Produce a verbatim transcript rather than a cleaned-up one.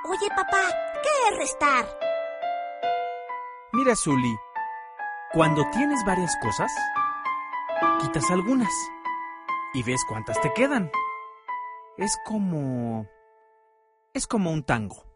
Oye, papá, ¿qué es restar? Mira, Zuli, cuando tienes varias cosas, quitas algunas y ves cuántas te quedan. Es como... es como un tango.